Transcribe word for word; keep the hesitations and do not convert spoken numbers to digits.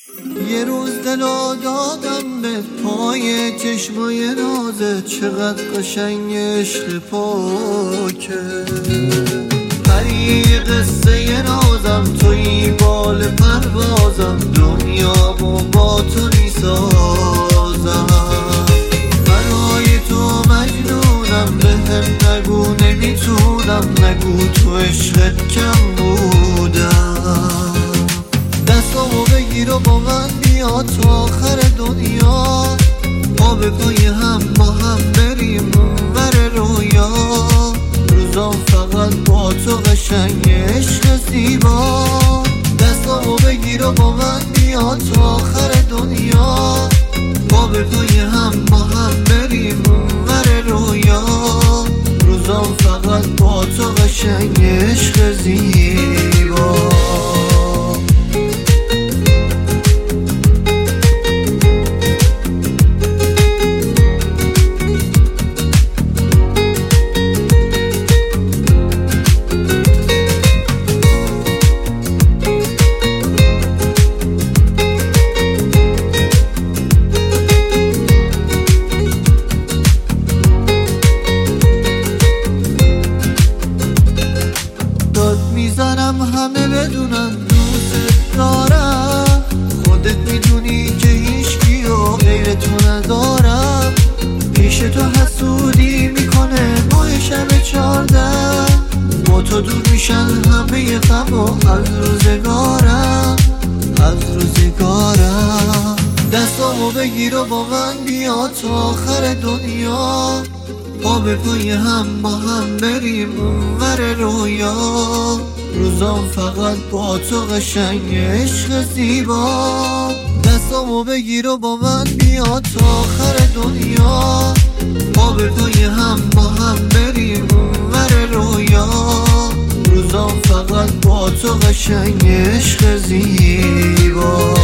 یه روز دلو دادم به پای چشمای نازه، چقدر قشنگ عشق پاکه. هری قصه نازم توی بال پروازم، دنیامو با تو میسازم. برای تو مجنونم، به هم نگو نمیتونم، نگو تو عشقت کم بودم. دستامو بگیر و با من بیا تا آخر دنیا، ما به پای هم با هم بریم اونور رویا. روزام فقط با تو قشنگ عشق زیبا. دستامو بگیر و با من بیا تا آخر دنیا، ما به پای هم با هم بریم اونور رویا. روزام فقط با تو قشنگ عشق زیبا. میزنم همه بدونن دوست دارم، خودت میدونی که هیچکی و غیر تو ندارم. پیش تو حسودی میکنه ماه شب چارده، با تو دور میشن همه غم و از روزگارم، از روزگارم. دستامو بگیر و با من بیا تا آخر دنیا، ما به پای هم با هم بریم اونور رویا. روزام فقط با تو قشنگ عشق زیبا. دستامو بگیر و با من بیا تا آخر دنیا، ما به پای هم با هم بریم اونور رویا. روزام فقط با تو قشنگ عشق زیبا.